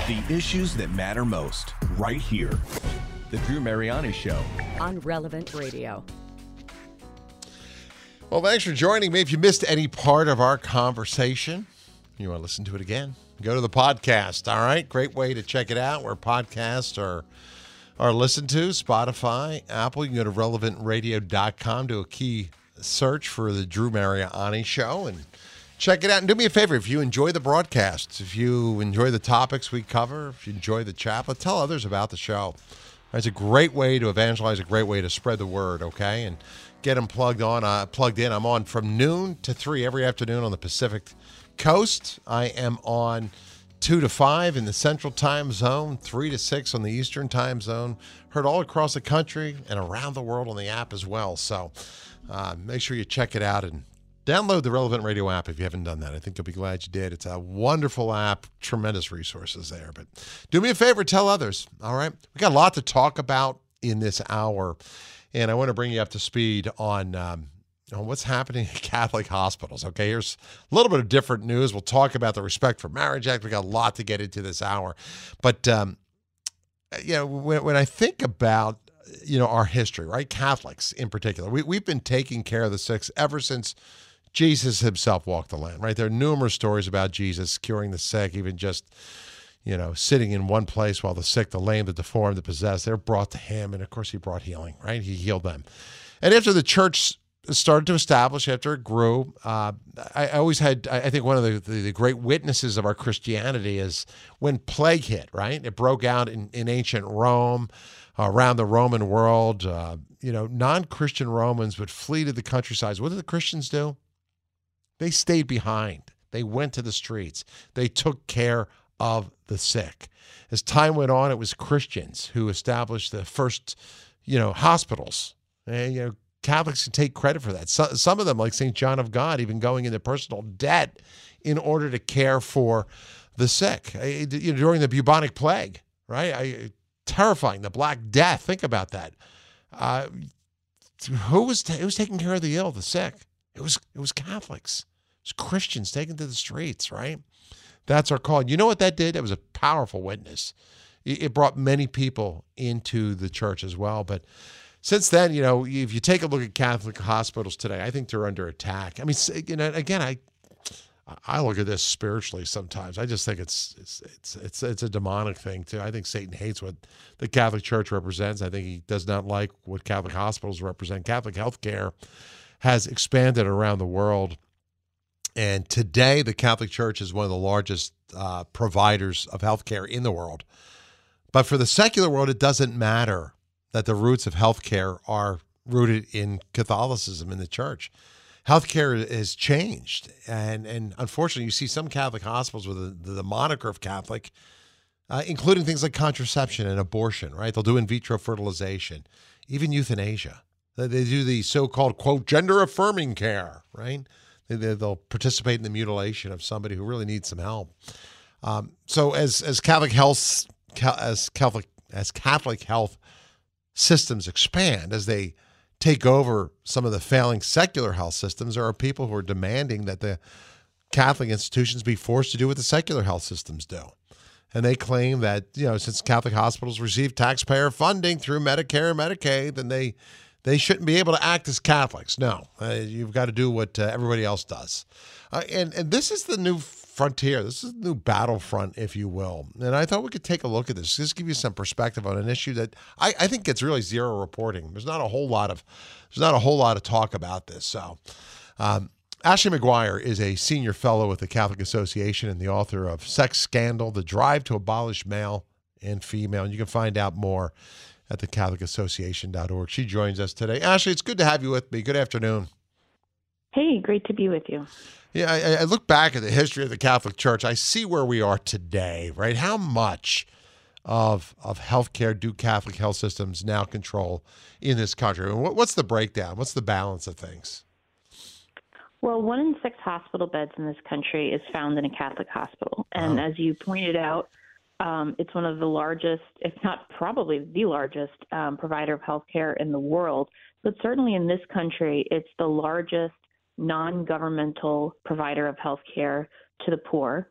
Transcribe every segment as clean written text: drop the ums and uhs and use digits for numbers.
The issues that matter most, right here. The Drew Mariani Show. On Relevant Radio. Well, thanks for joining me. If you missed any part of our conversation, you want to listen to it again, go to the podcast, all right? Great way to check it out where podcasts are listened to, Spotify, Apple. You can go to relevantradio.com, do a key search for the Drew Mariani Show, and check it out. And do me a favor, if you enjoy the broadcasts, if you enjoy the topics we cover, if you enjoy the chaplet, tell others about the show. It's a great way to evangelize, a great way to spread the word, okay? And get them plugged in. I'm on from noon to 3 every afternoon on the Pacific Coast. I am on 2 to 5 in the Central Time Zone, 3 to 6 on the Eastern Time Zone. Heard all across the country and around the world on the app as well. So make sure you check it out and download the Relevant Radio app if you haven't done that. I think you'll be glad you did. It's a wonderful app, tremendous resources there. But do me a favor, tell others, all right? We got a lot to talk about in this hour, and I want to bring you up to speed on what's happening at Catholic hospitals. Okay, here's a little bit of different news. We'll talk about the Respect for Marriage Act. We got a lot to get into this hour. But, when I think about our history, right? Catholics in particular, we've been taking care of the sick ever since Jesus himself walked the land, right? There are numerous stories about Jesus curing the sick, even just, sitting in one place while the sick, the lame, the deformed, the possessed, they're brought to him. And of course, he brought healing, right? He healed them. And after the church started to establish, after it grew, I think one of the great witnesses of our Christianity is when plague hit, right? It broke out in ancient Rome, around the Roman world. Non-Christian Romans would flee to the countryside. What did the Christians do? They stayed behind. They went to the streets. They took care of the sick. As time went on, it was Christians who established the first, hospitals. And, Catholics can take credit for that. Some of them, like St. John of God, even going into personal debt in order to care for the sick. During the bubonic plague, right? Terrifying, the Black Death. Think about that. Who was taking care of the ill, the sick? It was Catholics. It was Christians taken to the streets, right? That's our call. You know what that did? It was a powerful witness. It brought many people into the church as well. But since then, if you take a look at Catholic hospitals today, I think they're under attack. I mean, again, I look at this spiritually sometimes. I just think it's a demonic thing too. I think Satan hates what the Catholic Church represents. I think he does not like what Catholic hospitals represent. Catholic healthcare has expanded around the world, and today the Catholic Church is one of the largest providers of healthcare in the world. But for the secular world, it doesn't matter that the roots of healthcare are rooted in Catholicism in the church. Healthcare has changed, and unfortunately, you see some Catholic hospitals with the moniker of Catholic, including things like contraception and abortion, right? They'll do in vitro fertilization, even euthanasia. They do the so-called, quote, gender-affirming care, right? They'll participate in the mutilation of somebody who really needs some help. So as Catholic health systems expand, as they take over some of the failing secular health systems, there are people who are demanding that the Catholic institutions be forced to do what the secular health systems do. And they claim that, since Catholic hospitals receive taxpayer funding through Medicare and Medicaid, then they shouldn't be able to act as Catholics. No, you've got to do what everybody else does. And this is the new frontier. This is the new battlefront, if you will. And I thought we could take a look at this, just give you some perspective on an issue that I think gets really zero reporting. There's not a whole lot of talk about this. So Ashley McGuire is a senior fellow with the Catholic Association and the author of Sex Scandal, The Drive to Abolish Male and Female. And you can find out more at thecatholicassociation.org. She joins us today. Ashley, it's good to have you with me. Good afternoon. Hey, great to be with you. Yeah, I look back at the history of the Catholic Church. I see where we are today, right? How much of healthcare do Catholic health systems now control in this country? And what's the breakdown? What's the balance of things? Well, 1 in 6 hospital beds in this country is found in a Catholic hospital. And as you pointed out, it's one of the largest, if not probably the largest, provider of healthcare in the world. But certainly in this country, it's the largest non-governmental provider of healthcare to the poor.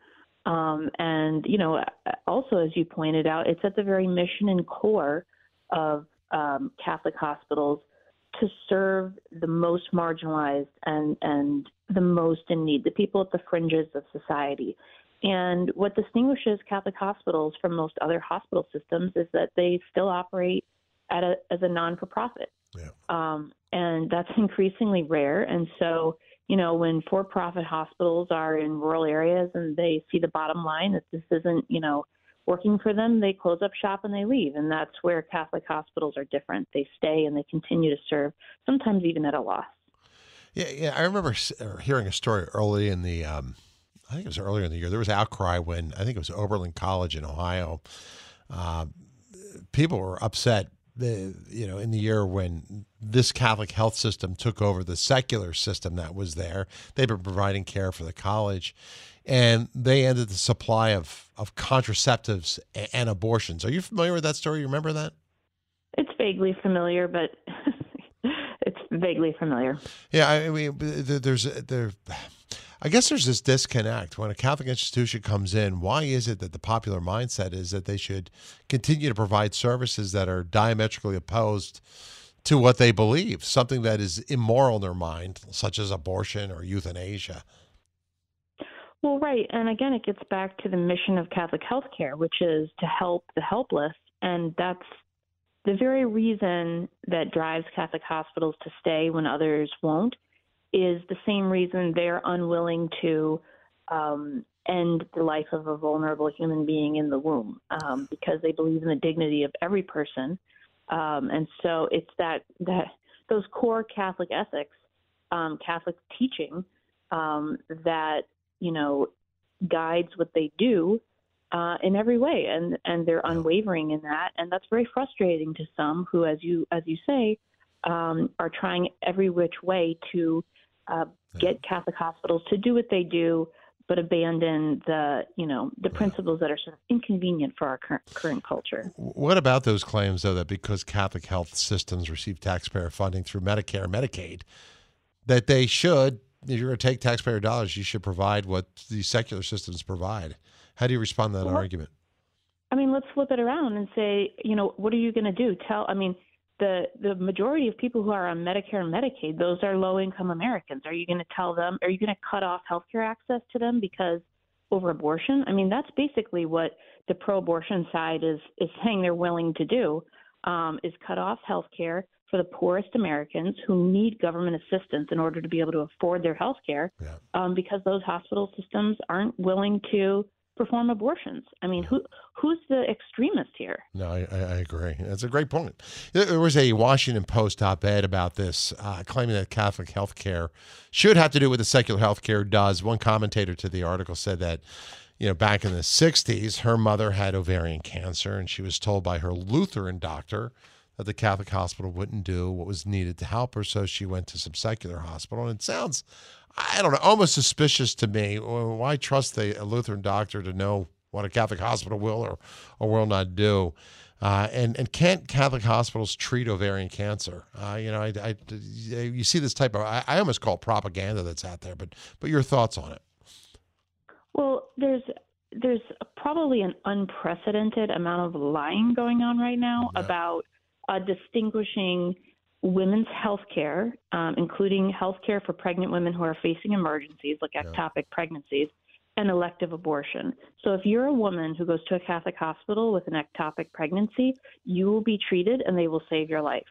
And, also, as you pointed out, it's at the very mission and core of Catholic hospitals to serve the most marginalized and the most in need, the people at the fringes of society. And what distinguishes Catholic hospitals from most other hospital systems is that they still operate as a non-for-profit. Yeah. And that's increasingly rare. And so, when for-profit hospitals are in rural areas and they see the bottom line that this isn't, working for them, they close up shop and they leave. And that's where Catholic hospitals are different. They stay and they continue to serve, sometimes even at a loss. Yeah. I remember hearing a story early in the, I think it was earlier in the year. There was outcry when, I think it was Oberlin College in Ohio. People were upset, in the year when this Catholic health system took over the secular system that was there. They've been providing care for the college, and they ended the supply of contraceptives and abortions. Are you familiar with that story? You remember that? It's vaguely familiar, but it's vaguely familiar. Yeah, I mean, I guess there's this disconnect. When a Catholic institution comes in, why is it that the popular mindset is that they should continue to provide services that are diametrically opposed to what they believe, something that is immoral in their mind, such as abortion or euthanasia? Well, right. And again, it gets back to the mission of Catholic healthcare, which is to help the helpless. And that's the very reason that drives Catholic hospitals to stay when others won't, is the same reason they're unwilling to end the life of a vulnerable human being in the womb, because they believe in the dignity of every person. And so it's that those core Catholic ethics, Catholic teaching, that, guides what they do in every way. And they're unwavering in that. And that's very frustrating to some who, as you say, are trying every which way to get Catholic hospitals to do what they do, but abandon the principles that are sort of inconvenient for our current culture. What about those claims, though, that because Catholic health systems receive taxpayer funding through Medicare and Medicaid, that they should, if you're going to take taxpayer dollars, you should provide what the secular systems provide? How do you respond to that argument? I mean, let's flip it around and say, what are you going to do? The majority of people who are on Medicare and Medicaid, those are low-income Americans. Are you going to tell them, are you going to cut off healthcare access to them because over abortion? I mean, that's basically what the pro-abortion side is saying they're willing to do, is cut off healthcare for the poorest Americans who need government assistance in order to be able to afford their healthcare, because those hospital systems aren't willing to perform abortions. I mean, who's the extremist here? No, I agree. That's a great point. There was a Washington Post op-ed about this, claiming that Catholic health care should have to do what the secular health care does. One commentator to the article said that, back in the 60s, her mother had ovarian cancer, and she was told by her Lutheran doctor that the Catholic hospital wouldn't do what was needed to help her, so she went to some secular hospital. And it sounds, I don't know, almost suspicious to me. Why trust a Lutheran doctor to know what a Catholic hospital will or will not do? And can't Catholic hospitals treat ovarian cancer? You see this type of, I almost call it propaganda that's out there, but your thoughts on it? Well, there's probably an unprecedented amount of lying going on right now about distinguishing women's health care, including health care for pregnant women who are facing emergencies like ectopic pregnancies, and elective abortion. So if you're a woman who goes to a Catholic hospital with an ectopic pregnancy, you will be treated and they will save your life.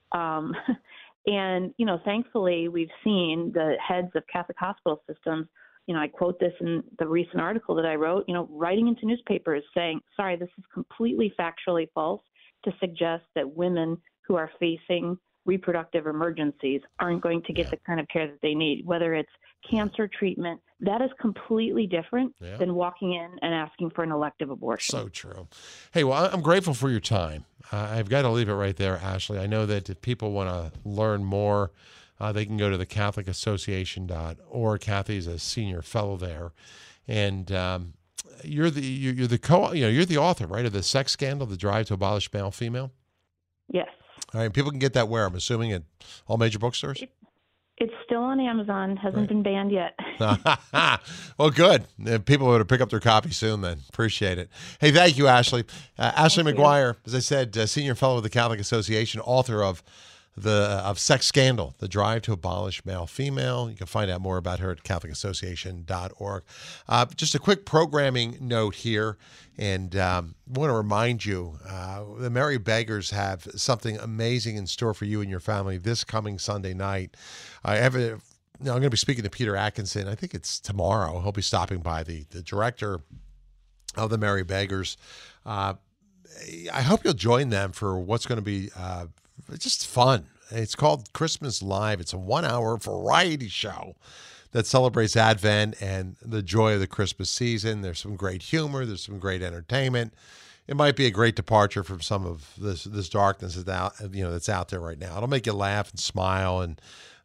And, thankfully, we've seen the heads of Catholic hospital systems, I quote this in the recent article that I wrote, writing into newspapers saying, sorry, this is completely factually false to suggest that women who are facing reproductive emergencies aren't going to get the kind of care that they need, whether it's cancer treatment. That is completely different than walking in and asking for an elective abortion. So true. Hey, well, I'm grateful for your time. I've got to leave it right there, Ashley. I know that if people want to learn more, they can go to the CatholicAssociation.org. Kathy is a senior fellow there, and you're the author, right, of The Sex Scandal: The Drive to Abolish Male-Female. Yes. All right, people can get that where? I'm assuming at all major bookstores? It's still on Amazon. Hasn't been banned yet. Well, good. People are to pick up their copy soon then. Appreciate it. Hey, thank you, Ashley. Ashley McGuire, as I said, senior fellow with the Catholic Association, author of Sex Scandal, The Drive to Abolish Male-Female. You can find out more about her at catholicassociation.org. Just a quick programming note here, and I want to remind you, the Merry Beggars have something amazing in store for you and your family this coming Sunday night. I'm going to be speaking to Peter Atkinson. I think it's tomorrow. He'll be stopping by, the director of the Merry Beggars. I hope you'll join them for what's going to be just fun. It's called Christmas Live. It's a 1-hour variety show that celebrates Advent and the joy of the Christmas season. There's some great humor. There's some great entertainment. It might be a great departure from some of this darkness that's out there right now. It'll make you laugh and smile, and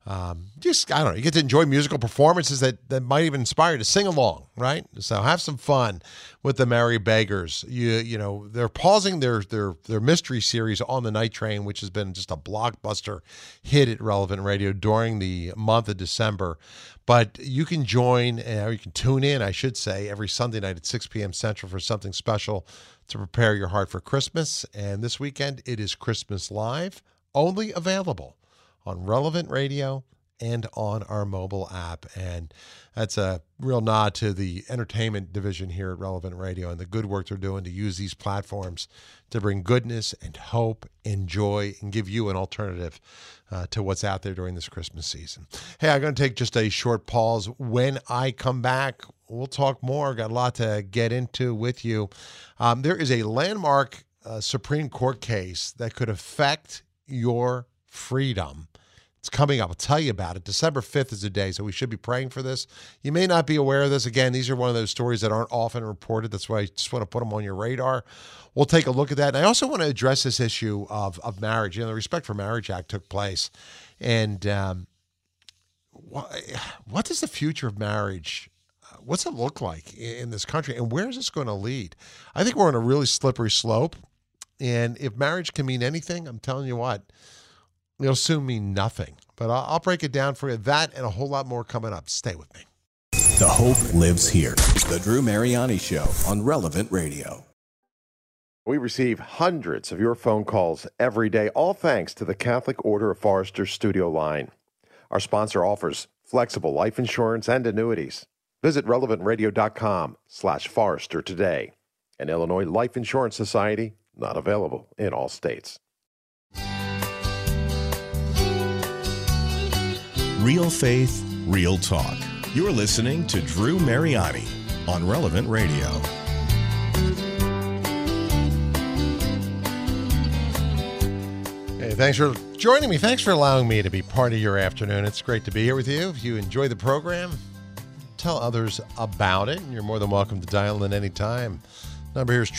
you get to enjoy musical performances that might even inspire you to sing along, right? So have some fun with the Merry Beggars. They're pausing their mystery series On the Night Train, which has been just a blockbuster hit at Relevant Radio during the month of December. But you can join, or you can tune in, I should say, every Sunday night at 6 p.m. Central for something special to prepare your heart for Christmas. And this weekend, it is Christmas Live, only available on Relevant Radio and on our mobile app. And that's a real nod to the entertainment division here at Relevant Radio and the good work they're doing to use these platforms to bring goodness and hope and joy and give you an alternative to what's out there during this Christmas season. Hey, I'm going to take just a short pause. When I come back, we'll talk more. Got a lot to get into with you. There is a landmark Supreme Court case that could affect your freedom. It's coming up. I'll tell you about it. December 5th is the day, so we should be praying for this. You may not be aware of this. Again, these are one of those stories that aren't often reported. That's why I just want to put them on your radar. We'll take a look at that. And I also want to address this issue of marriage. The Respect for Marriage Act took place. And what does the future of marriage, what's it look like in this country? And where is this going to lead? I think we're on a really slippery slope. And if marriage can mean anything, I'm telling you what, it'll soon mean nothing. But I'll break it down for you. That and a whole lot more coming up. Stay with me. The hope lives here. The Drew Mariani Show on Relevant Radio. We receive hundreds of your phone calls every day, all thanks to the Catholic Order of Foresters Studio Line. Our sponsor offers flexible life insurance and annuities. Visit relevantradio.com/Forester today. An Illinois Life Insurance Society, not available in all states. Real faith, real talk. You're listening to Drew Mariani on Relevant Radio. Hey, thanks for joining me. Thanks for allowing me to be part of your afternoon. It's great to be here with you. If you enjoy the program, tell others about it. And you're more than welcome to dial in anytime. Number here is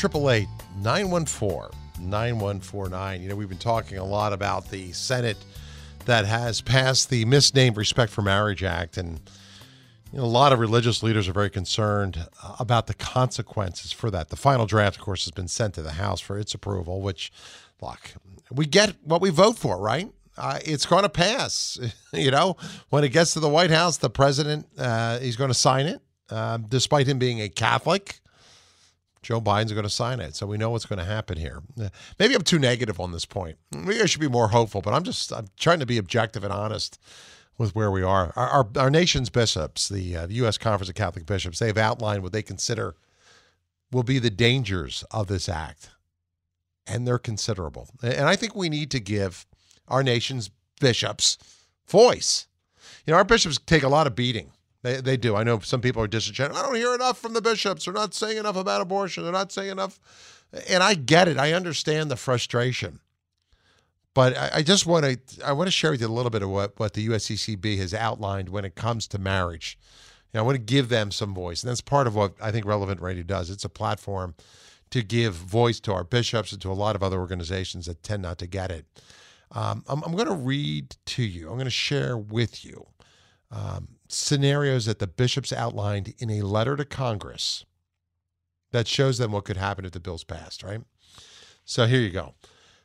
888-914-9149. We've been talking a lot about the Senate that has passed the misnamed Respect for Marriage Act. And a lot of religious leaders are very concerned about the consequences for that. The final draft, of course, has been sent to the House for its approval, which, look, we get what we vote for, right? It's going to pass. When it gets to the White House, the president, he's going to sign it, despite him being a Catholic. Joe Biden's going to sign it, so we know what's going to happen here. Maybe I'm too negative on this point. Maybe I should be more hopeful, but I'm trying to be objective and honest with where we are. Our nation's bishops, the U.S. Conference of Catholic Bishops, they've outlined what they consider will be the dangers of this act, and they're considerable. And I think we need to give our nation's bishops voice. Our bishops take a lot of beating. They do. I know some people are disenchanted. I don't hear enough from the bishops. They're not saying enough about abortion. They're not saying enough. And I get it. I understand the frustration. But I just want to share with you a little bit of what the USCCB has outlined when it comes to marriage. I want to give them some voice. And that's part of what I think Relevant Radio does. It's a platform to give voice to our bishops and to a lot of other organizations that tend not to get it. I'm going to read to you. I'm going to share with you scenarios that the bishops outlined in a letter to Congress that shows them what could happen if the bill's passed, right? So here you go.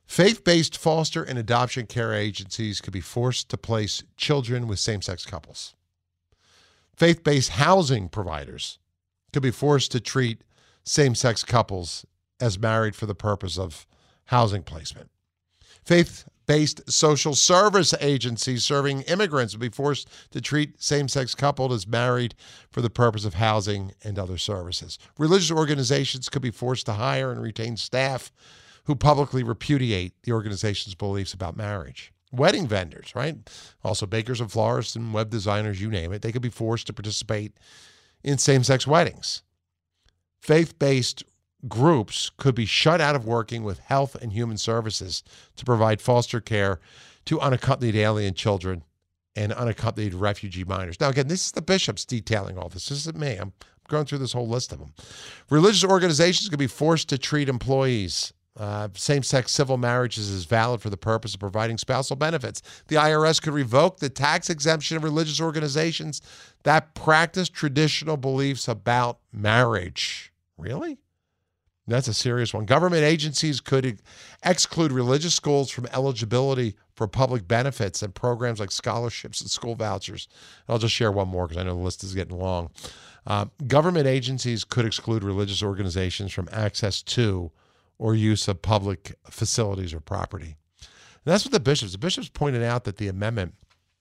Faith-based foster and adoption care agencies could be forced to place children with same-sex couples. Faith-based housing providers could be forced to treat same-sex couples as married for the purpose of housing placement. Faith-based social service agencies serving immigrants would be forced to treat same-sex couples as married for the purpose of housing and other services. Religious organizations could be forced to hire and retain staff who publicly repudiate the organization's beliefs about marriage. Wedding vendors, right? Also bakers and florists and web designers, you name it, they could be forced to participate in same-sex weddings. Faith-based groups could be shut out of working with health and human services to provide foster care to unaccompanied alien children and unaccompanied refugee minors. Now, again, this is the bishops detailing all this. This isn't me. I'm going through this whole list of them. Religious organizations could be forced to treat employees same-sex civil marriages is valid for the purpose of providing spousal benefits. The IRS could revoke the tax exemption of religious organizations that practice traditional beliefs about marriage. Really? That's a serious one. Government agencies could exclude religious schools from eligibility for public benefits and programs like scholarships and school vouchers. I'll just share one more because I know the list is getting long. Government agencies could exclude religious organizations from access to or use of public facilities or property. And that's what the bishops pointed out, that the amendment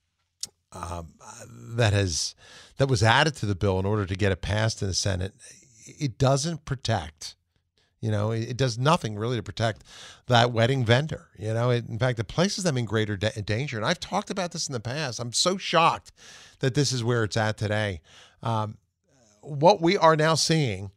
that was added to the bill in order to get it passed in the Senate, it doesn't protect, it does nothing really to protect that wedding vendor. In fact, it places them in greater danger. And I've talked about this in the past. I'm so shocked that this is where it's at today. What we are now seeing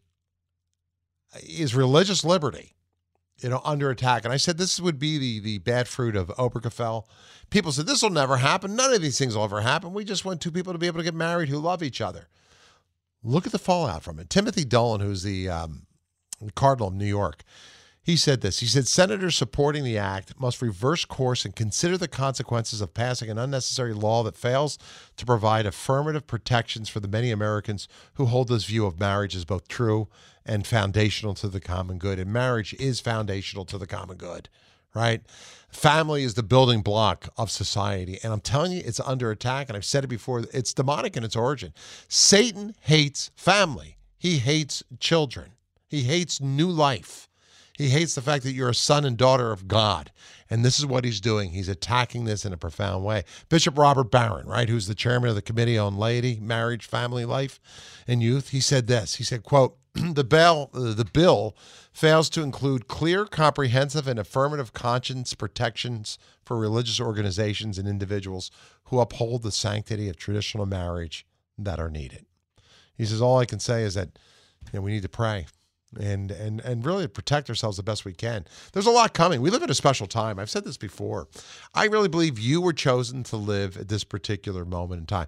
is religious liberty under attack. And I said this would be the bad fruit of Obergefell. People said, this will never happen. None of these things will ever happen. We just want two people to be able to get married who love each other. Look at the fallout from it. Timothy Dolan, who's the Cardinal of New York, he said this. He said, senators supporting the act must reverse course and consider the consequences of passing an unnecessary law that fails to provide affirmative protections for the many Americans who hold this view of marriage as both true and foundational to the common good. And marriage is foundational to the common good, right? Family is the building block of society. And I'm telling you, it's under attack. And I've said it before, it's demonic in its origin. Satan hates family. He hates children. He hates new life. He hates the fact that you're a son and daughter of God. And this is what he's doing. He's attacking this in a profound way. Bishop Robert Barron, right, who's the chairman of the Committee on Laity, Marriage, Family Life, and Youth, he said this. He said, quote, the bill fails to include clear, comprehensive, and affirmative conscience protections for religious organizations and individuals who uphold the sanctity of traditional marriage that are needed. He says, all I can say is that we need to pray and really protect ourselves the best we can. There's a lot coming. We live in a special time. I've said this before. I really believe you were chosen to live at this particular moment in time.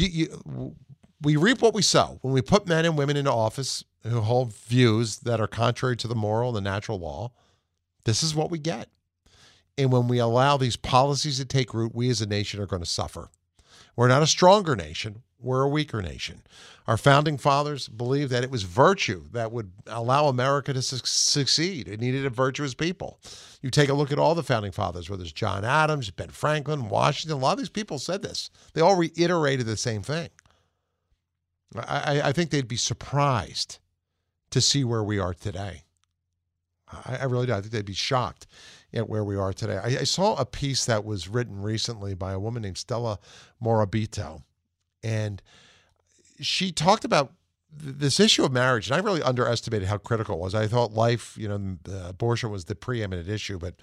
We reap what we sow. When we put men and women into office who hold views that are contrary to the moral and the natural law, this is what we get. And when we allow these policies to take root, we as a nation are going to suffer. We're not a stronger nation. We're a weaker nation. Our founding fathers believed that it was virtue that would allow America to succeed. It needed a virtuous people. You take a look at all the founding fathers, whether it's John Adams, Ben Franklin, Washington, a lot of these people said this. They all reiterated the same thing. I think they'd be surprised to see where we are today. I really do. I think they'd be shocked at where we are today. I saw a piece that was written recently by a woman named Stella Morabito, and she talked about this issue of marriage, and I really underestimated how critical it was. I thought life, abortion was the preeminent issue, but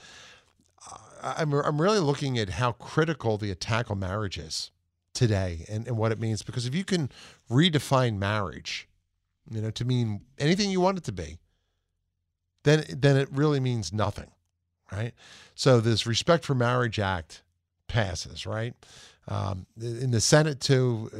I'm really looking at how critical the attack on marriage is today and what it means. Because if you can redefine marriage, to mean anything you want it to be, then it really means nothing, right? So this Respect for Marriage Act passes, right? In the Senate too,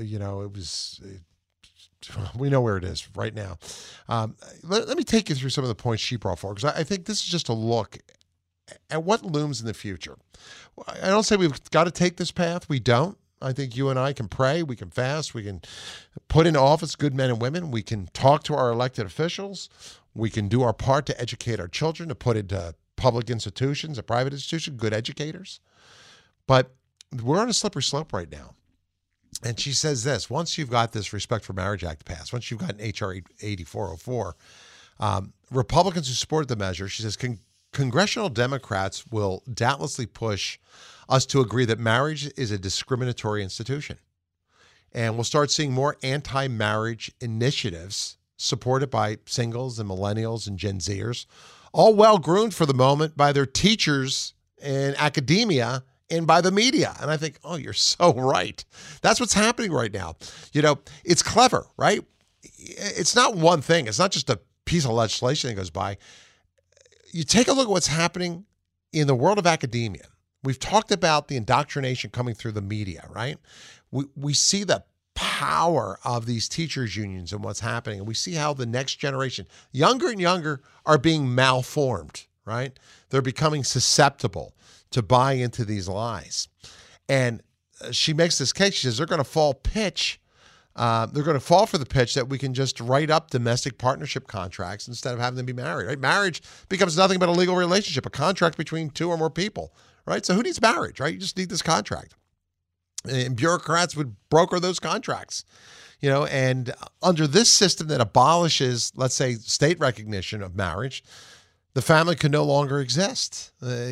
we know where it is right now. Let me take you through some of the points she brought forward, because I think this is just a look at what looms in the future. I don't say we've got to take this path. We don't. I think you and I can pray, we can fast, we can put into office good men and women, we can talk to our elected officials, we can do our part to educate our children, to put into public institutions, a private institution, good educators. But we're on a slippery slope right now. And she says this, once you've got this Respect for Marriage Act passed, once you've got an H.R. 8404, Republicans who supported the measure, she says, congressional Democrats will doubtlessly push us to agree that marriage is a discriminatory institution. And we'll start seeing more anti-marriage initiatives supported by singles and millennials and Gen Zers, all well-groomed for the moment by their teachers in academia and by the media. And I think, oh, you're so right. That's what's happening right now. You know, it's clever, right? It's not one thing. It's not just a piece of legislation that goes by. You take a look at what's happening in the world of academia. We've talked about the indoctrination coming through the media, right? We see the power of these teachers' unions and what's happening. And we see how the next generation, younger and younger, are being malformed, right? They're becoming susceptible to buy into these lies. And she makes this case. She says they're going to fall pitch. They're going to fall for the pitch that we can just write up domestic partnership contracts instead of having them be married, right? Marriage becomes nothing but a legal relationship, a contract between two or more people, right? So who needs marriage, right? You just need this contract. And bureaucrats would broker those contracts, you know, and under this system that abolishes, let's say, state recognition of marriage, the family could no longer exist,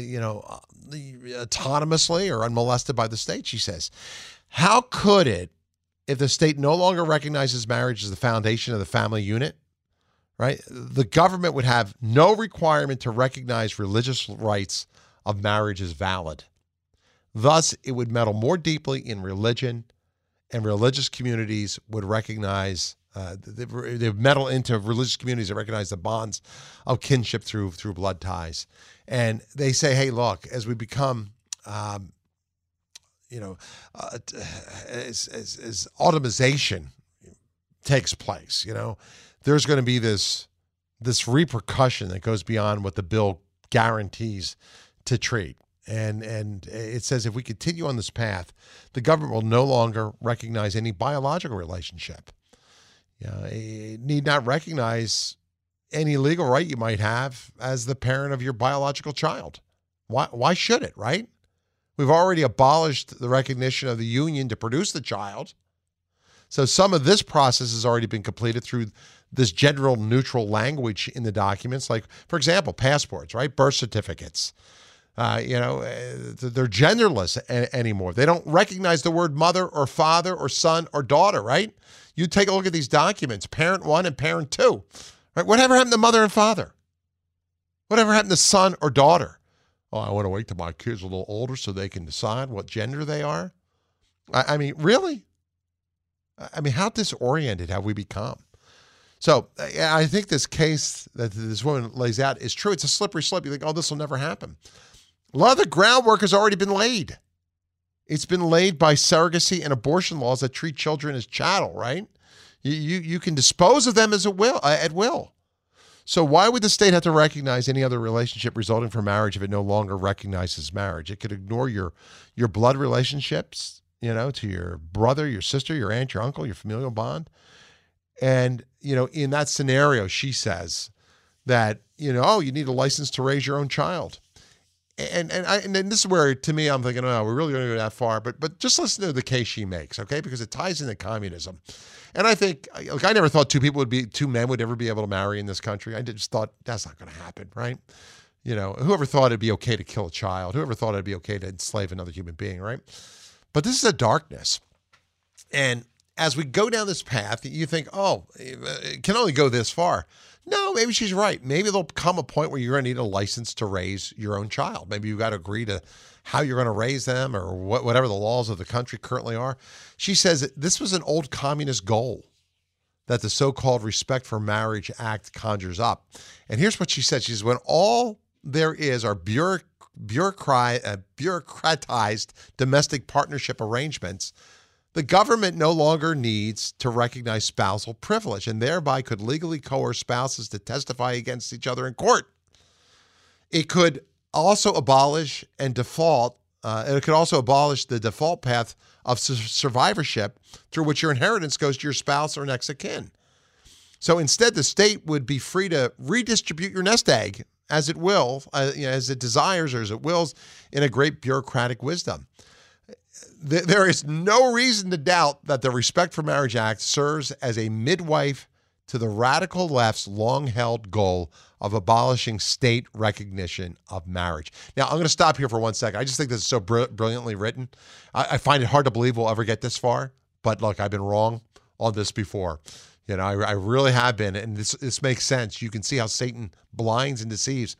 autonomously or unmolested by the state, she says. How could it, if the state no longer recognizes marriage as the foundation of the family unit, right? The government would have no requirement to recognize religious rights of marriage as valid. Thus, it would meddle more deeply in religion, and religious communities would recognize, they would meddle into religious communities that recognize the bonds of kinship through blood ties. And they say, hey, look, as we become, as automation takes place, you know, there's going to be this repercussion that goes beyond what the bill guarantees to treat. And it says if we continue on this path, the government will no longer recognize any biological relationship. It need not recognize any legal right you might have as the parent of your biological child. Why should it, right? We've already abolished the recognition of the union to produce the child. So some of this process has already been completed through this general neutral language in the documents, like, for example, passports, right? Birth certificates. They're genderless anymore. They don't recognize the word mother or father or son or daughter, right? You take a look at these documents, parent one and parent two, right? Whatever happened to mother and father? Whatever happened to son or daughter? Oh, I want to wait till my kids are a little older so they can decide what gender they are. I mean, really? I mean, how disoriented have we become? So I think this case that this woman lays out is true. It's a slippery slope. You think, oh, this will never happen. A lot of the groundwork has already been laid. It's been laid by surrogacy and abortion laws that treat children as chattel, right? You can dispose of them at will. So why would the state have to recognize any other relationship resulting from marriage if it no longer recognizes marriage? It could ignore your blood relationships, to your brother, your sister, your aunt, your uncle, your familial bond. And, in that scenario, she says that, you need a license to raise your own child. And this is where, to me, I'm thinking, oh, we're really going to go that far. But just listen to the case she makes, okay? Because it ties into communism. And I think, I never thought two men would ever be able to marry in this country. I just thought that's not going to happen, right? Whoever thought it'd be okay to kill a child? Whoever thought it'd be okay to enslave another human being, right? But this is a darkness. And as we go down this path, you think, oh, it can only go this far. No, maybe she's right. Maybe there'll come a point where you're going to need a license to raise your own child. Maybe you've got to agree to how you're going to raise them or whatever the laws of the country currently are. She says that this was an old communist goal that the so-called Respect for Marriage Act conjures up. And here's what she said. She says, when all there is are bureaucratized domestic partnership arrangements, the government no longer needs to recognize spousal privilege and thereby could legally coerce spouses to testify against each other in court. It could also abolish the default path of survivorship through which your inheritance goes to your spouse or next of kin. So instead, the state would be free to redistribute your nest egg as it will, as it desires or as it wills, in a great bureaucratic wisdom. There is no reason to doubt that the Respect for Marriage Act serves as a midwife to the radical left's long-held goal of abolishing state recognition of marriage. Now, I'm going to stop here for 1 second. I just think this is so brilliantly written. I find it hard to believe we'll ever get this far, but look, I've been wrong on this before. You know, I really have been, and this makes sense. You can see how Satan blinds and deceives.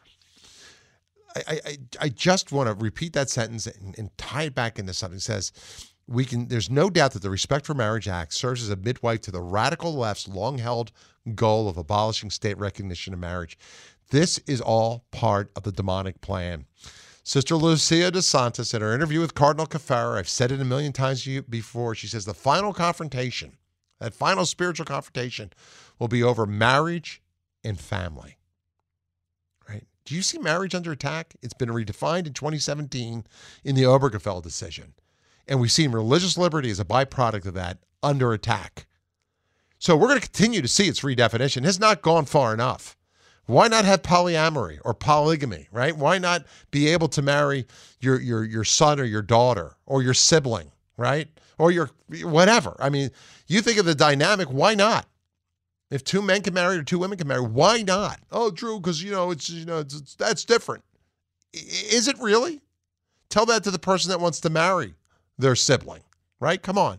I just want to repeat that sentence and tie it back into something. It says, there's no doubt that the Respect for Marriage Act serves as a midwife to the radical left's long-held goal of abolishing state recognition of marriage. This is all part of the demonic plan. Sister Lucia DeSantis, in her interview with Cardinal Caffarra, I've said it a million times before, she says the final confrontation, that final spiritual confrontation, will be over marriage and family. Right? Do you see marriage under attack? It's been redefined in 2017 in the Obergefell decision. And we've seen religious liberty as a byproduct of that under attack. So we're going to continue to see its redefinition. It has not gone far enough. Why not have polyamory or polygamy, right? Why not be able to marry your son or your daughter or your sibling, right? Or your whatever. I mean, you think of the dynamic, why not? If two men can marry or two women can marry, why not? Oh, Drew, because, it's that's different. Is it really? Tell that to the person that wants to marry their sibling, right? Come on.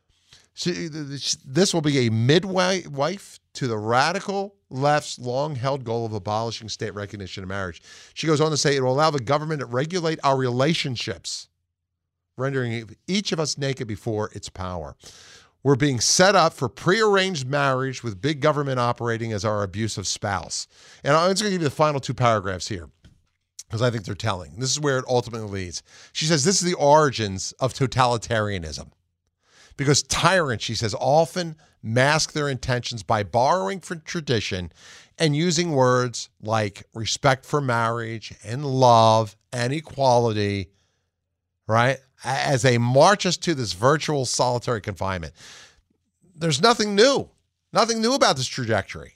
This will be a midwife to the radical left's long-held goal of abolishing state recognition of marriage. She goes on to say it will allow the government to regulate our relationships, rendering each of us naked before its power. We're being set up for prearranged marriage with big government operating as our abusive spouse. And I'm just going to give you the final two paragraphs here, because I think they're telling. This is where it ultimately leads. She says, this is the origins of totalitarianism. Because tyrants, she says, often mask their intentions by borrowing from tradition and using words like respect for marriage and love and equality, right, as they march us to this virtual solitary confinement. There's nothing new about this trajectory.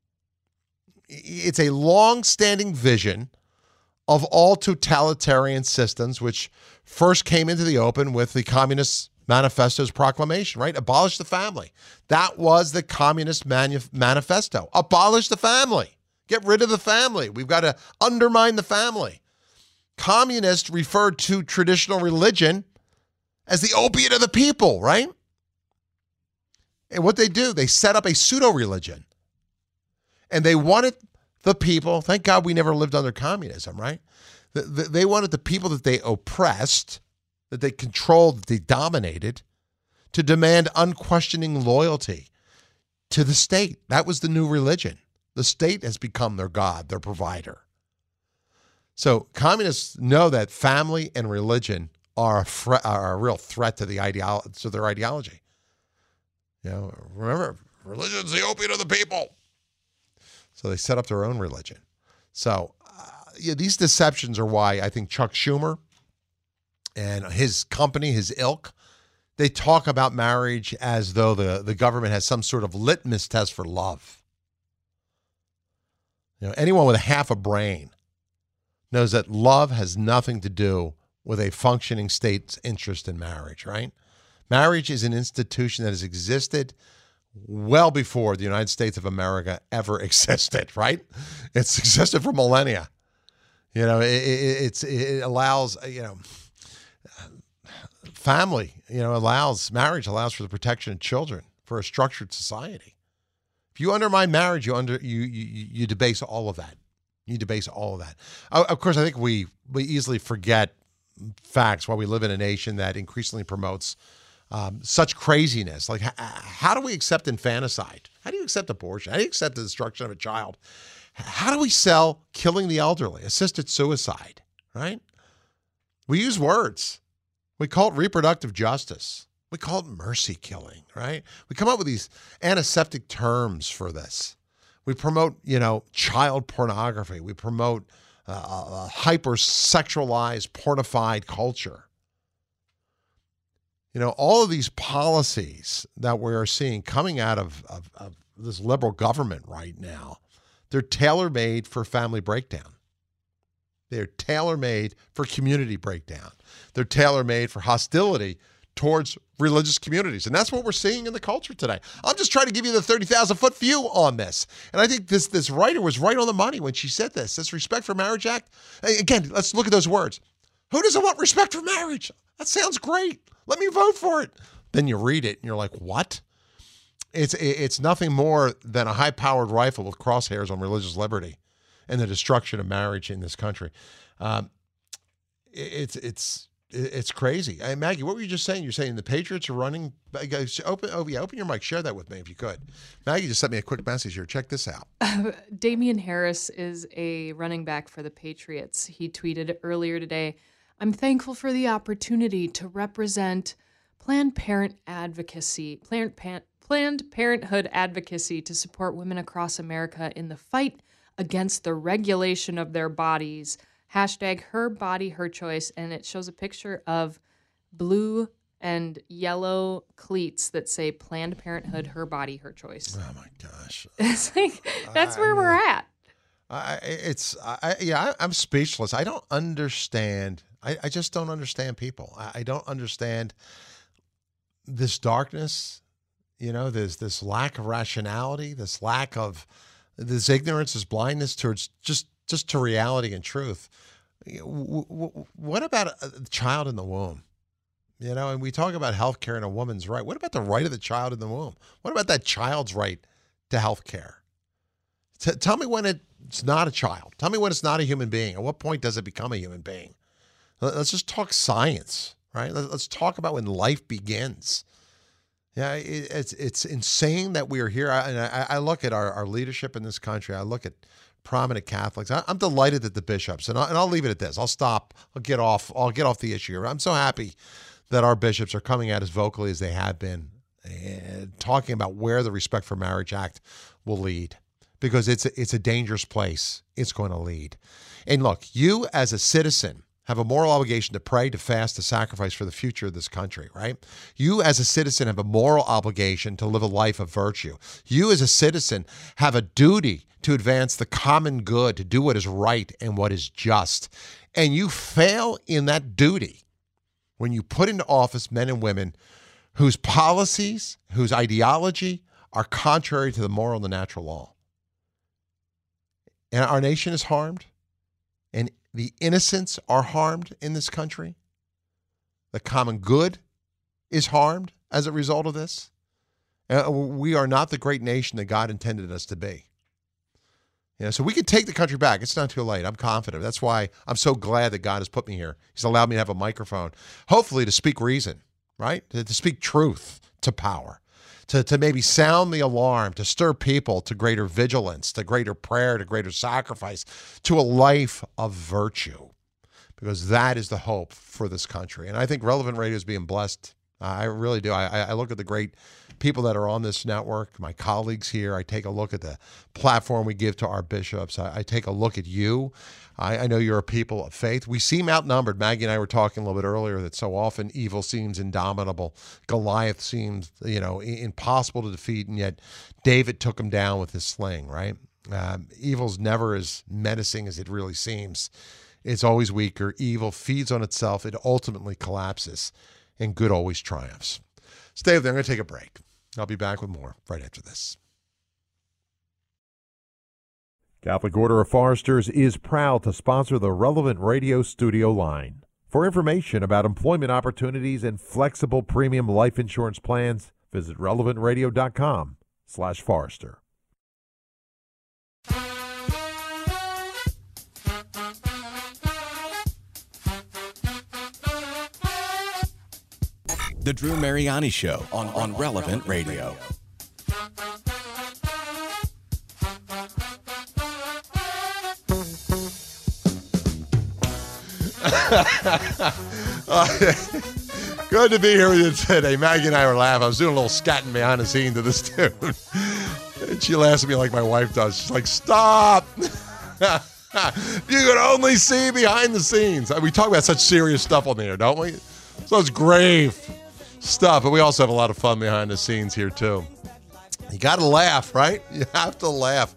It's a long-standing vision of all totalitarian systems, which first came into the open with the Communist Manifesto's proclamation, right? Abolish the family. That was the Communist Manifesto. Abolish the family. Get rid of the family. We've got to undermine the family. Communists referred to traditional religion as the opiate of the people, right? And what they do, they set up a pseudo-religion. And they wanted the people, thank God we never lived under communism, right? They wanted the people that they oppressed, that they controlled, that they dominated, to demand unquestioning loyalty to the state. That was the new religion. The state has become their God, their provider. So communists know that family and religion are a real threat to their ideology. Remember, religion's the opiate of the people. So they set up their own religion. So these deceptions are why I think Chuck Schumer and his company, his ilk, they talk about marriage as though the government has some sort of litmus test for love. Anyone with half a brain knows that love has nothing to do with a functioning state's interest in marriage, right? Marriage is an institution that has existed well before the United States of America ever existed, right? It's existed for millennia. It allows, family, marriage allows for the protection of children, for a structured society. If you undermine marriage, you debase all of that. You debase all of that. Of course, I think we easily forget facts while we live in a nation that increasingly promotes such craziness. Like, how do we accept infanticide? How do you accept abortion? How do you accept the destruction of a child? How do we sell killing the elderly, assisted suicide, right? We use words. We call it reproductive justice. We call it mercy killing, right? We come up with these antiseptic terms for this. We promote, child pornography. We promote hyper-sexualized, pornified culture. All of these policies that we're seeing coming out of this liberal government right now, They're tailor-made for family breakdown. They're tailor-made for community breakdown. They're tailor-made for hostility towards religious communities. And that's what we're seeing in the culture today. I'm just trying to give you the 30,000-foot view on this. And I think this writer was right on the money when she said this. This Respect for Marriage Act. Again, let's look at those words. Who doesn't want respect for marriage? That sounds great. Let me vote for it. Then you read it and you're like, what? It's nothing more than a high-powered rifle with crosshairs on religious liberty and the destruction of marriage in this country. It's crazy. Hey, Maggie, what were you just saying? You're saying the Patriots are running. Open your mic. Share that with me if you could. Maggie just sent me a quick message here. Check this out. Damian Harris is a running back for the Patriots. He tweeted earlier today, "I'm thankful for the opportunity to represent Planned Parenthood advocacy to support women across America in the fight against the regulation of their bodies. Hashtag her body, her choice." And it shows a picture of blue and yellow cleats that say Planned Parenthood, her body, her choice. Oh my gosh. It's like, that's where we're at. I'm speechless. I don't understand. I just don't understand people. I don't understand this darkness. There's this lack of rationality, this ignorance, this blindness towards just to reality and truth. What about a child in the womb? And we talk about health care and a woman's right. What about the right of the child in the womb? What about that child's right to health care? Tell me when it's not a child. Tell me when it's not a human being. At what point does it become a human being? Let's just talk science, right? Let's talk about when life begins. Yeah, it's insane that we are here. I look at our leadership in this country. I look at prominent Catholics. I'm delighted that the bishops, and I'll leave it at this. I'll stop. I'll get off the issue here. I'm so happy that our bishops are coming out as vocally as they have been, and talking about where the Respect for Marriage Act will lead, because it's a dangerous place it's going to lead. And look, you as a citizen have a moral obligation to pray, to fast, to sacrifice for the future of this country, right? You as a citizen have a moral obligation to live a life of virtue. You as a citizen have a duty to advance the common good, to do what is right and what is just. And you fail in that duty when you put into office men and women whose policies, whose ideology are contrary to the moral and the natural law. And our nation is harmed, and the innocents are harmed in this country. The common good is harmed as a result of this. We are not the great nation that God intended us to be. So we can take the country back. It's not too late. I'm confident. That's why I'm so glad that God has put me here. He's allowed me to have a microphone, hopefully to speak reason, right? To speak truth to power, to maybe sound the alarm, to stir people to greater vigilance, to greater prayer, to greater sacrifice, to a life of virtue, because that is the hope for this country. And I think Relevant Radio is being blessed. I really do. I look at the great people that are on this network, my colleagues here. I take a look at the platform we give to our bishops. I take a look at you. I know you're a people of faith. We seem outnumbered. Maggie and I were talking a little bit earlier that so often evil seems indomitable. Goliath seems, impossible to defeat, and yet David took him down with his sling, right? Evil's never as menacing as it really seems. It's always weaker. Evil feeds on itself. It ultimately collapses, and good always triumphs. Stay with me. I'm going to take a break. I'll be back with more right after this. Catholic Order of Foresters is proud to sponsor the Relevant Radio studio line. For information about employment opportunities and flexible premium life insurance plans, visit relevantradio.com/Forester. The Drew Mariani Show on Relevant Radio. Good to be here with you today. Maggie and I were laughing. I was doing a little scatting behind the scenes of this tune. And she laughs at me like my wife does. She's like, stop. You can only see behind the scenes. We talk about such serious stuff on the air, don't we? So it's grave stuff, but we also have a lot of fun behind the scenes here too. You got to laugh, right? You have to laugh.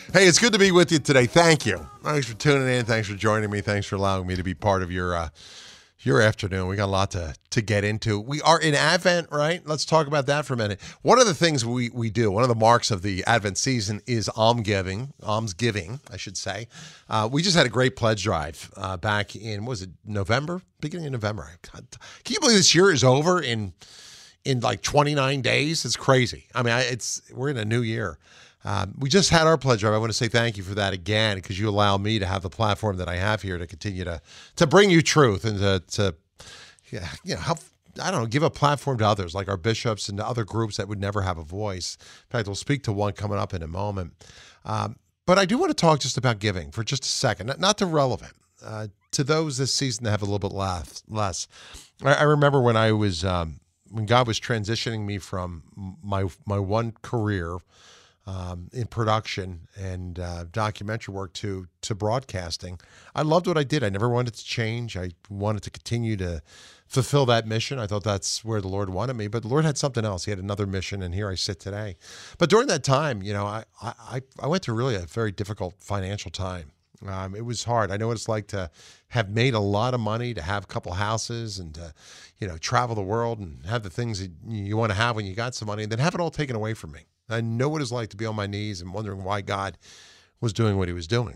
Hey, it's good to be with you today. Thank you. Thanks for tuning in. Thanks for joining me. Thanks for allowing me to be part of your afternoon. We got a lot to get into. We are in Advent, right? Let's talk about that for a minute. One of the things we do, one of the marks of the Advent season is almsgiving, I should say. We just had a great pledge drive back in, what was it, November? Beginning of November. God, can you believe this year is over in like 29 days? It's crazy. I mean, we're in a new year. We just had our pledge drive. I want to say thank you for that again, because you allow me to have the platform that I have here to continue to bring you truth and to help, I don't know, give a platform to others like our bishops and to other groups that would never have a voice. In fact, we'll speak to one coming up in a moment. But I do want to talk just about giving for just a second, not irrelevant to those this season that have a little bit less. I remember when I was when God was transitioning me from my one career in production and documentary work to broadcasting. I loved what I did. I never wanted to change. I wanted to continue to fulfill that mission. I thought that's where the Lord wanted me, but the Lord had something else. He had another mission, and here I sit today. But during that time, I went through really a very difficult financial time. It was hard. I know what it's like to have made a lot of money, to have a couple houses, and to, travel the world and have the things that you want to have when you got some money, and then have it all taken away from me. I know what it's like to be on my knees and wondering why God was doing what he was doing.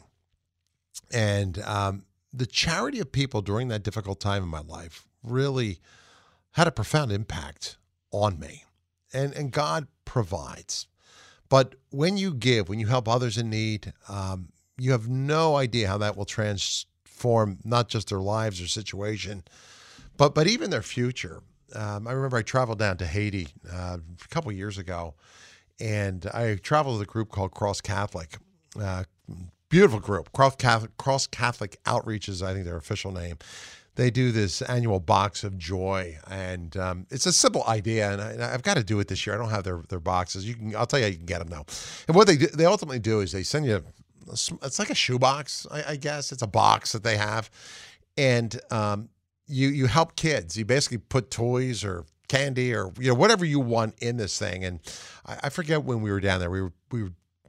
And the charity of people during that difficult time in my life really had a profound impact on me. And God provides. But when you give, when you help others in need, you have no idea how that will transform not just their lives or situation, but even their future. I remember I traveled down to Haiti a couple of years ago, and I traveled with a group called Cross Catholic. Beautiful group. Cross Catholic Outreach is, I think, their official name. They do this annual box of joy, and it's a simple idea, and I've got to do it this year. I don't have their boxes. I'll tell you how you can get them now. And what they ultimately do is they send you, it's like a shoebox, I guess. It's a box that they have, and you help kids. You basically put toys or candy or whatever you want in this thing. And I forget when we were down there. We were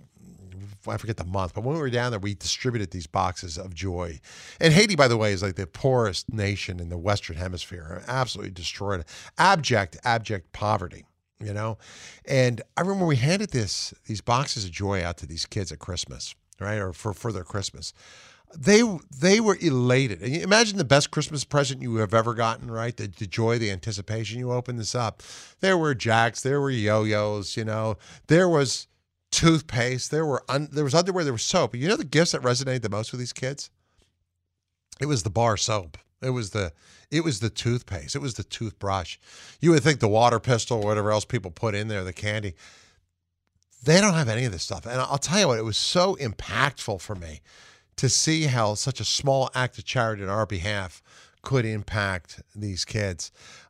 I forget the month, but when we were down there, we distributed these boxes of joy. And Haiti, by the way, is like the poorest nation in the Western Hemisphere. Absolutely destroyed. Abject poverty, And I remember we handed these boxes of joy out to these kids at Christmas, right, or for their Christmas. They were elated. And imagine the best Christmas present you have ever gotten, right? The joy, the anticipation. You open this up. There were Jacks. There were yo-yos, There was toothpaste. There was underwear. There was soap. The gifts that resonated the most with these kids? It was the bar soap. It was the toothpaste. It was the toothbrush. You would think the water pistol or whatever else people put in there, the candy. They don't have any of this stuff. And I'll tell you what, it was so impactful for me to see how such a small act of charity on our behalf could impact these kids.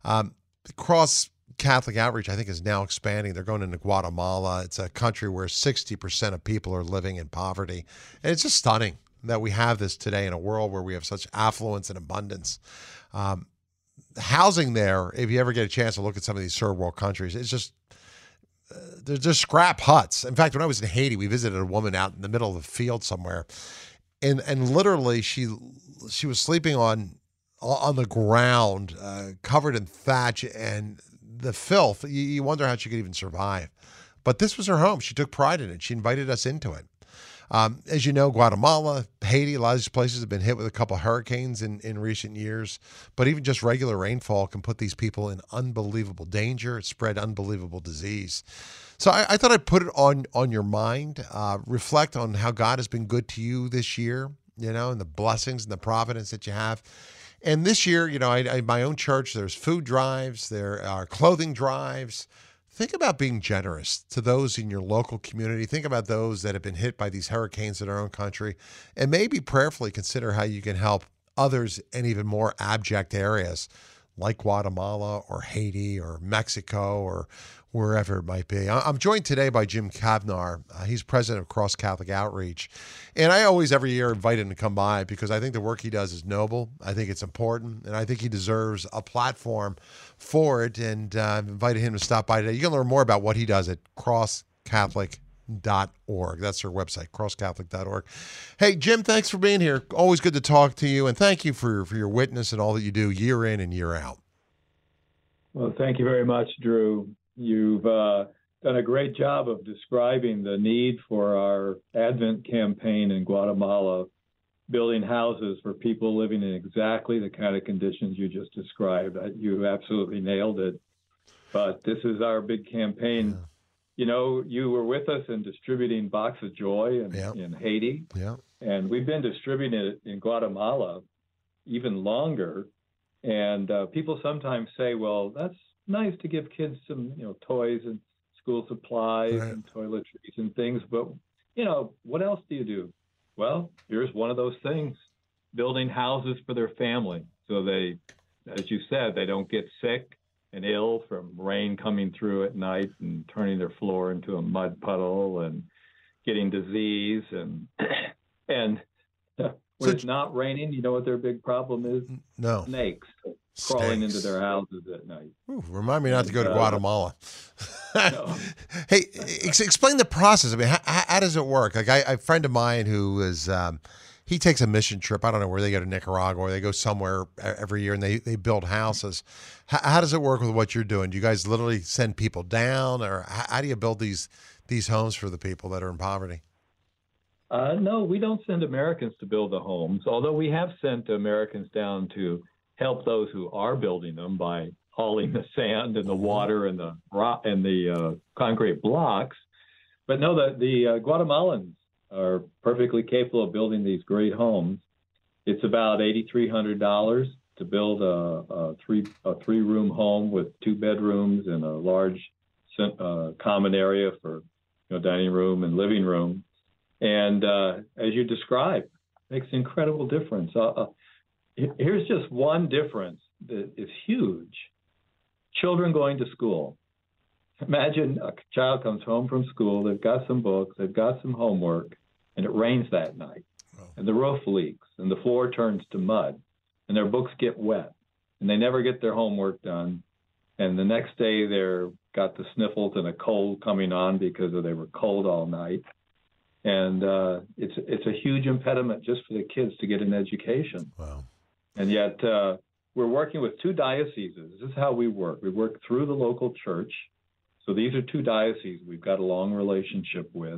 Cross Catholic Outreach, I think, is now expanding. They're going into Guatemala. It's a country where 60% of people are living in poverty. And it's just stunning that we have this today in a world where we have such affluence and abundance. Housing there, if you ever get a chance to look at some of these third world countries, it's just, they're just scrap huts. In fact, when I was in Haiti, we visited a woman out in the middle of the field somewhere. And literally, she was sleeping on the ground, covered in thatch and the filth. You wonder how she could even survive. But this was her home. She took pride in it. She invited us into it. As you know, Guatemala, Haiti, a lot of these places have been hit with a couple of hurricanes in recent years. But even just regular rainfall can put these people in unbelievable danger, spread unbelievable disease. So I thought I'd put it on your mind, reflect on how God has been good to you this year, and the blessings and the providence that you have. And this year, I my own church, there's food drives, there are clothing drives. Think about being generous to those in your local community. Think about those that have been hit by these hurricanes in our own country, and maybe prayerfully consider how you can help others in even more abject areas like Guatemala or Haiti or Mexico or wherever it might be. I'm joined today by Jim Kavnar. He's president of Cross Catholic Outreach. And I always, every year, invite him to come by because I think the work he does is noble. I think it's important. And I think he deserves a platform for it. And I've invited him to stop by today. You can learn more about what he does at Cross Catholic crosscatholic.org. That's their website, crosscatholic.org. Hey, Jim, thanks for being here. Always good to talk to you, and thank you for your witness and all that you do year in and year out. Well, thank you very much, Drew. You've done a great job of describing the need for our Advent campaign in Guatemala, building houses for people living in exactly the kind of conditions you just described. You absolutely nailed it. But this is our big campaign. Yeah. You know, you were with us in distributing Box of Joy in Haiti. Yeah. And we've been distributing it in Guatemala even longer. And people sometimes say, well, that's nice to give kids some, toys and school supplies and toiletries and things. But, what else do you do? Well, here's one of those things, building houses for their family. So they, as you said, they don't get sick and ill from rain coming through at night and turning their floor into a mud puddle and getting disease. And when it's not raining, you know what their big problem is? No. Snakes crawling into their houses at night. Ooh, remind me not to go to Guatemala. No. Hey, explain the process. I mean, how does it work? Like a friend of mine who is, he takes a mission trip. I don't know where they go to Nicaragua or they go somewhere every year and they build houses. How does it work with what you're doing? Do you guys literally send people down, or how do you build these homes for the people that are in poverty? No, we don't send Americans to build the homes, although we have sent Americans down to help those who are building them by hauling the sand and the water and the rock and the concrete blocks. But no, the Guatemalans are perfectly capable of building these great homes. It's about $8,300 to build a three-room home with 2 bedrooms and a large common area for dining room and living room. And as you described, makes an incredible difference. Here's just one difference that is huge. Children going to school. Imagine a child comes home from school, they've got some books, they've got some homework, and it rains that night. And the roof leaks, and the floor turns to mud, and their books get wet, and they never get their homework done. And the next day they've got the sniffles and a cold coming on because they were cold all night. And it's a huge impediment just for the kids to get an education. Wow. And yet we're working with 2 dioceses. This is how we work. We work through the local church. So these are 2 dioceses we've got a long relationship with,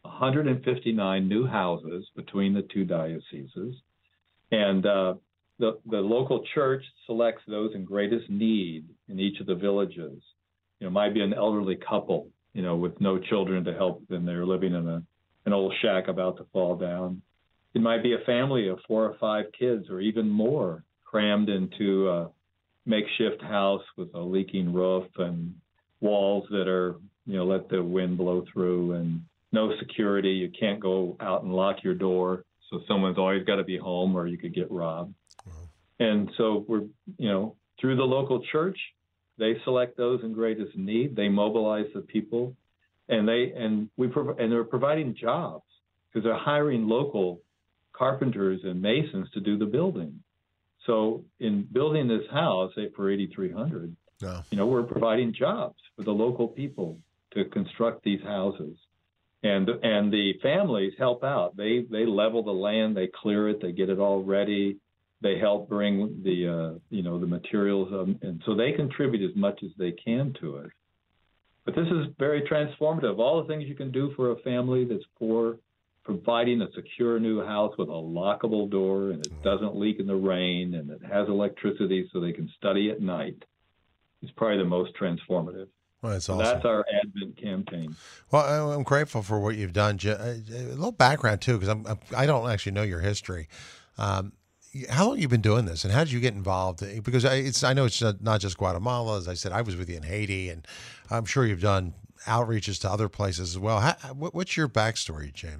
159 new houses between the 2 dioceses. And the local church selects those in greatest need in each of the villages. It might be an elderly couple, with no children to help them. They're living in an old shack about to fall down. It might be a family of 4 or 5 kids or even more crammed into a makeshift house with a leaking roof and walls that are, let the wind blow through and no security. You can't go out and lock your door. So someone's always got to be home or you could get robbed. And so we're, through the local church, they select those in greatest need. They mobilize the people and they're providing jobs because they're hiring local carpenters and masons to do the building. So in building this house, say for $8,300, we're providing jobs for the local people to construct these houses. And the families help out. They level the land, they clear it, they get it all ready. They help bring the materials, and so they contribute as much as they can to it. But this is very transformative. All the things you can do for a family that's poor, providing a secure new house with a lockable door and it doesn't leak in the rain and it has electricity so they can study at night, is probably the most transformative. Well, that's awesome. That's our Advent campaign. Well, I'm grateful for what you've done. A little background too, because I don't actually know your history. How long have you been doing this, and how did you get involved? Because I know it's not just Guatemala. As I said, I was with you in Haiti, and I'm sure you've done outreaches to other places as well. What's your backstory, Jim?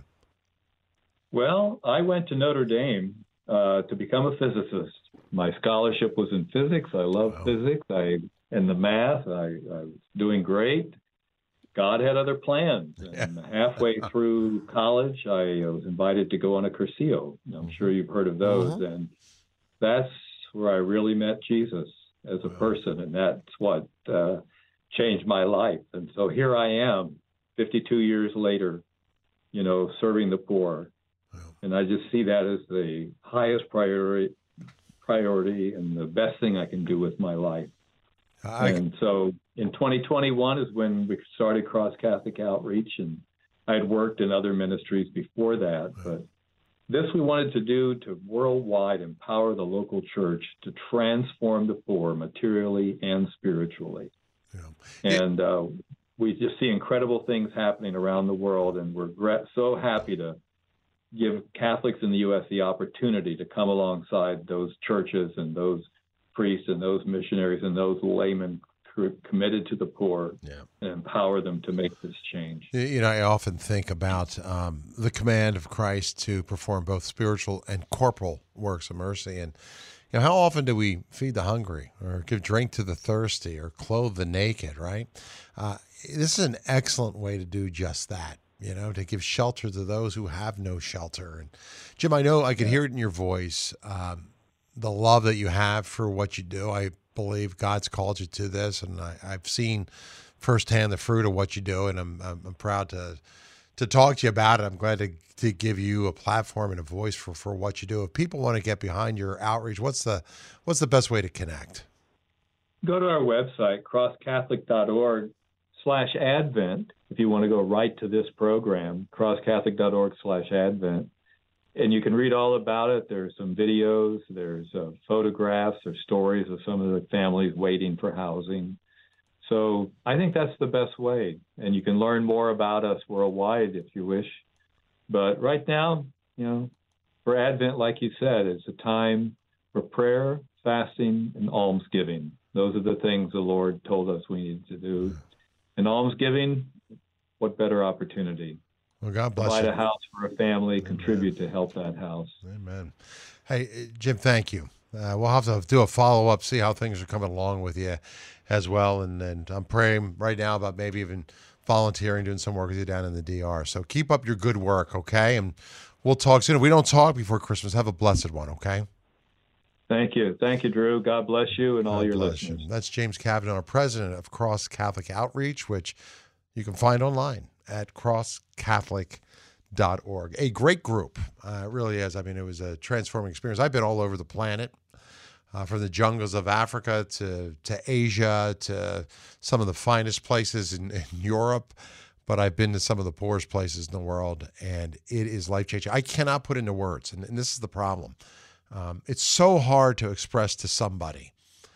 Well, I went to Notre Dame to become a physicist. My scholarship was in physics. I love physics. And the math, I was doing great. God had other plans. And halfway through college, I was invited to go on a Cursillo. I'm sure you've heard of those. And that's where I really met Jesus as a person. And that's what changed my life. And so here I am 52 years later, serving the poor. And I just see that as the highest priority and the best thing I can do with my life. And so in 2021 is when we started Cross Catholic Outreach, and I had worked in other ministries before that. But this we wanted to do to worldwide empower the local church to transform the poor materially and spiritually. Yeah. And we just see incredible things happening around the world, and we're so happy to give Catholics in the U.S. the opportunity to come alongside those churches and those priests and those missionaries and those laymen committed to the poor and empower them to make this change. I often think about the command of Christ to perform both spiritual and corporal works of mercy. And how often do we feed the hungry or give drink to the thirsty or clothe the naked, right? This is an excellent way to do just that. To give shelter to those who have no shelter. And Jim, I know I can hear it in your voice, the love that you have for what you do. I believe God's called you to this, and I've seen firsthand the fruit of what you do, and I'm proud to talk to you about it. I'm glad to give you a platform and a voice for what you do. If people want to get behind your outreach, what's the best way to connect? Go to our website, crosscatholic.org/Advent. If you want to go right to this program, crosscatholic.org/Advent. And you can read all about it. There's some videos, there's photographs, there's stories of some of the families waiting for housing. So I think that's the best way. And you can learn more about us worldwide if you wish. But right now, for Advent, like you said, it's a time for prayer, fasting, and almsgiving. Those are the things the Lord told us we need to do. And almsgiving, what better opportunity? Well, God bless Provide you. a house for a family, contribute to help that house. Amen. Hey, Jim, thank you. We'll have to do a follow-up, see how things are coming along with you as well. And I'm praying right now about maybe even volunteering, doing some work with you down in the DR. So keep up your good work, okay? And we'll talk soon. If we don't talk before Christmas, have a blessed one, okay? Thank you. Thank you, Drew. God bless you and all your listeners. That's James Kavanaugh, president of Cross Catholic Outreach, which you can find online at crosscatholic.org. A great group. It really is. I mean, it was a transforming experience. I've been all over the planet, from the jungles of Africa to Asia to some of the finest places in Europe. But I've been to some of the poorest places in the world, and it is life-changing. I cannot put into words, and this is the problem. It's so hard to express to somebody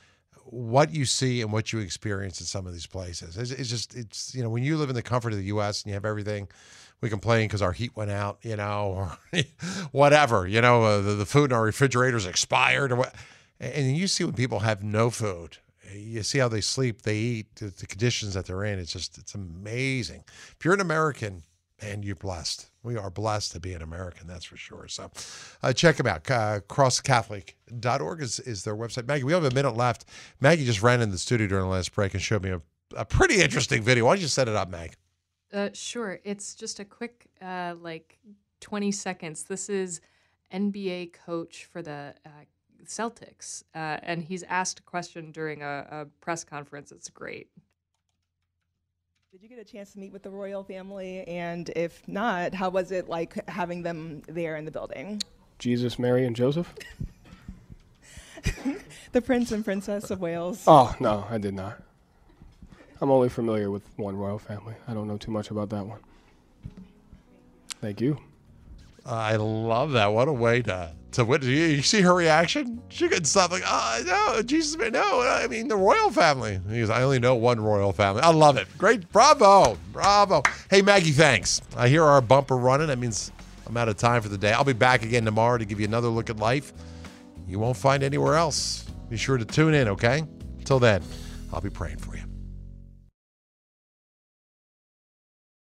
what you see and what you experience in some of these places. It's when you live in the comfort of the U.S. and you have everything, we complain because our heat went out, or whatever, the food in our refrigerators expired or what. And you see when people have no food, you see how they sleep, they eat, the conditions that they're in. It's amazing. If you're an American, and you're blessed. We are blessed to be an American, that's for sure. So check them out. Crosscatholic.org is their website. Maggie, we have a minute left. Maggie just ran in the studio during the last break and showed me a pretty interesting video. Why don't you set it up, Mag? Sure. It's just a quick, 20 seconds. This is NBA coach for the Celtics, and he's asked a question during a press conference. It's great. Did you get a chance to meet with the royal family? And if not, how was it like having them there in the building? Jesus, Mary, and Joseph? The Prince and Princess of Wales. Oh, no, I did not. I'm only familiar with one royal family. I don't know too much about that one. Thank you. I love that. What a way to witness. You see her reaction? She couldn't stop like, no, Jesus, no, I mean the royal family. He goes, I only know one royal family. I love it. Great. Bravo. Hey, Maggie, thanks. I hear our bumper running. That means I'm out of time for the day. I'll be back again tomorrow to give you another look at life you won't find anywhere else. Be sure to tune in, okay? Until then, I'll be praying for you.